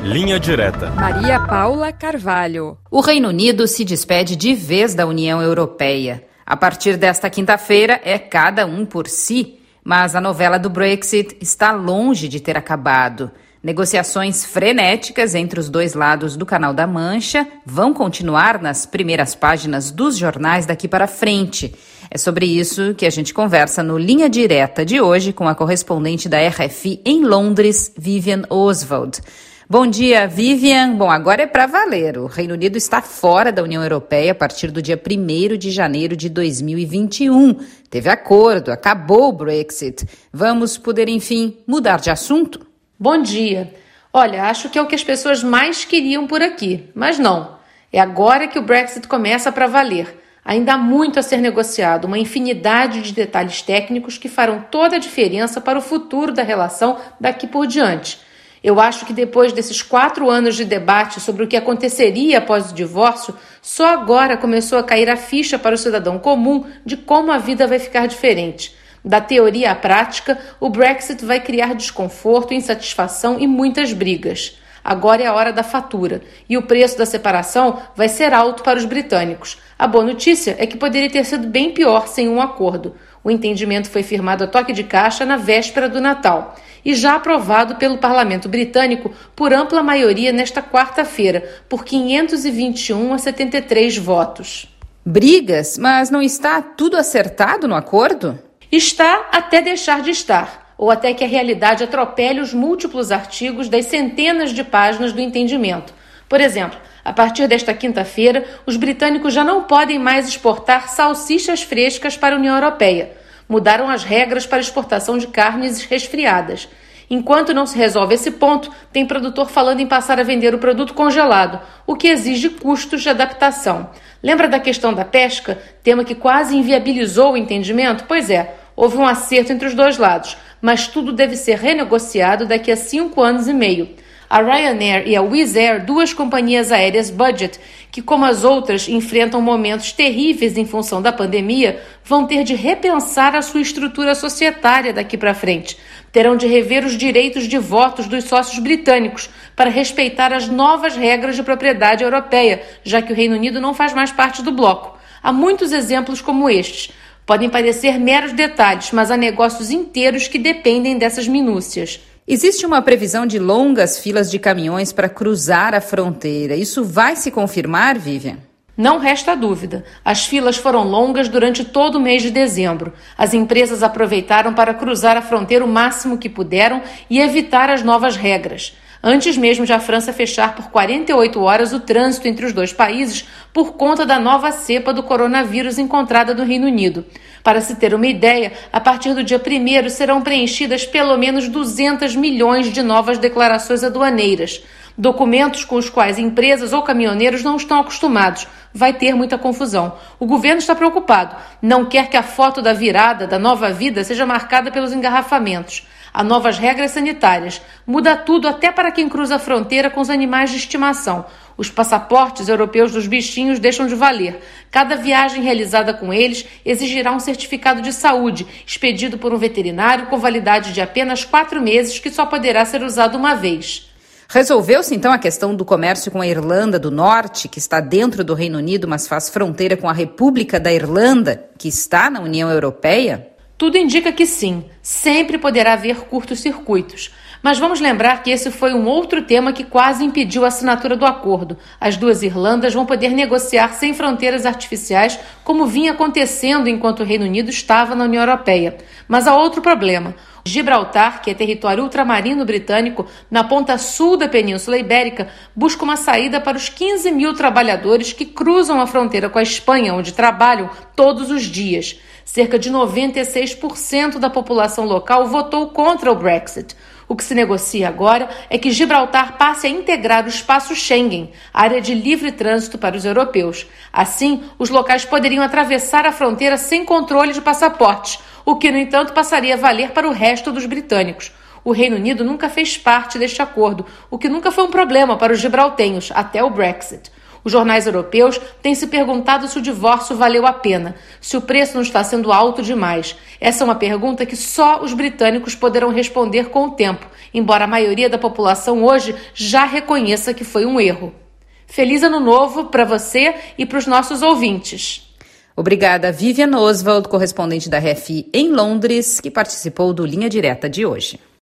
Linha Direta. Maria Paula Carvalho. O Reino Unido se despede de vez da União Europeia. A partir desta quinta-feira é cada um por si, mas a novela do Brexit está longe de ter acabado. Negociações frenéticas entre os dois lados do Canal da Mancha vão continuar nas primeiras páginas dos jornais daqui para frente. É sobre isso que a gente conversa no Linha Direta de hoje com a correspondente da RFI em Londres, Vivian Oswald. Bom dia, Vivian. Bom, agora é para valer. O Reino Unido está fora da União Europeia a partir do dia 1º de janeiro de 2021. Teve acordo, acabou o Brexit. Vamos poder, enfim, mudar de assunto? Bom dia. Olha, acho que é o que as pessoas mais queriam por aqui, mas não. É agora que o Brexit começa para valer. Ainda há muito a ser negociado, uma infinidade de detalhes técnicos que farão toda a diferença para o futuro da relação daqui por diante. Eu acho que depois desses 4 anos de debate sobre o que aconteceria após o divórcio, só agora começou a cair a ficha para o cidadão comum de como a vida vai ficar diferente. Da teoria à prática, o Brexit vai criar desconforto, insatisfação e muitas brigas. Agora é a hora da fatura, e o preço da separação vai ser alto para os britânicos. A boa notícia é que poderia ter sido bem pior sem um acordo. O entendimento foi firmado a toque de caixa na véspera do Natal e já aprovado pelo Parlamento britânico por ampla maioria nesta quarta-feira, por 521 a 73 votos. Brigas? Mas não está tudo acertado no acordo? Está até deixar de estar, ou até que a realidade atropele os múltiplos artigos das centenas de páginas do entendimento. Por exemplo, a partir desta quinta-feira, os britânicos já não podem mais exportar salsichas frescas para a União Europeia. Mudaram as regras para exportação de carnes resfriadas. Enquanto não se resolve esse ponto, tem produtor falando em passar a vender o produto congelado, o que exige custos de adaptação. Lembra da questão da pesca, tema que quase inviabilizou o entendimento? Pois é, houve um acerto entre os dois lados, mas tudo deve ser renegociado daqui a 5 anos e meio. A Ryanair e a Wizz Air, 2 companhias aéreas budget, que como as outras enfrentam momentos terríveis em função da pandemia, vão ter de repensar a sua estrutura societária daqui para frente. Terão de rever os direitos de votos dos sócios britânicos para respeitar as novas regras de propriedade europeia, já que o Reino Unido não faz mais parte do bloco. Há muitos exemplos como estes. Podem parecer meros detalhes, mas há negócios inteiros que dependem dessas minúcias. Existe uma previsão de longas filas de caminhões para cruzar a fronteira. Isso vai se confirmar, Vivian? Não resta dúvida. As filas foram longas durante todo o mês de dezembro. As empresas aproveitaram para cruzar a fronteira o máximo que puderam e evitar as novas regras. Antes mesmo de a França fechar por 48 horas o trânsito entre os dois países por conta da nova cepa do coronavírus encontrada no Reino Unido. Para se ter uma ideia, a partir do dia 1º serão preenchidas pelo menos 200 milhões de novas declarações aduaneiras. Documentos com os quais empresas ou caminhoneiros não estão acostumados. Vai ter muita confusão. O governo está preocupado. Não quer que a foto da virada, da nova vida, seja marcada pelos engarrafamentos. Há novas regras sanitárias. Muda tudo até para quem cruza a fronteira com os animais de estimação. Os passaportes europeus dos bichinhos deixam de valer. Cada viagem realizada com eles exigirá um certificado de saúde, expedido por um veterinário com validade de apenas 4 meses, que só poderá ser usado uma vez. Resolveu-se, então, a questão do comércio com a Irlanda do Norte, que está dentro do Reino Unido, mas faz fronteira com a República da Irlanda, que está na União Europeia? Tudo indica que sim. Sempre poderá haver curtos-circuitos. Mas vamos lembrar que esse foi um outro tema que quase impediu a assinatura do acordo. As 2 Irlandas vão poder negociar sem fronteiras artificiais, como vinha acontecendo enquanto o Reino Unido estava na União Europeia. Mas há outro problema. Gibraltar, que é território ultramarino britânico, na ponta sul da Península Ibérica, busca uma saída para os 15 mil trabalhadores que cruzam a fronteira com a Espanha, onde trabalham todos os dias. Cerca de 96% da população local votou contra o Brexit. O que se negocia agora é que Gibraltar passe a integrar o espaço Schengen, área de livre trânsito para os europeus. Assim, os locais poderiam atravessar a fronteira sem controle de passaportes, o que, no entanto, passaria a valer para o resto dos britânicos. O Reino Unido nunca fez parte deste acordo, o que nunca foi um problema para os gibraltenhos, até o Brexit. Os jornais europeus têm se perguntado se o divórcio valeu a pena, se o preço não está sendo alto demais. Essa é uma pergunta que só os britânicos poderão responder com o tempo, embora a maioria da população hoje já reconheça que foi um erro. Feliz Ano Novo para você e para os nossos ouvintes. Obrigada, Vivian Oswald, correspondente da RFI em Londres, que participou do Linha Direta de hoje.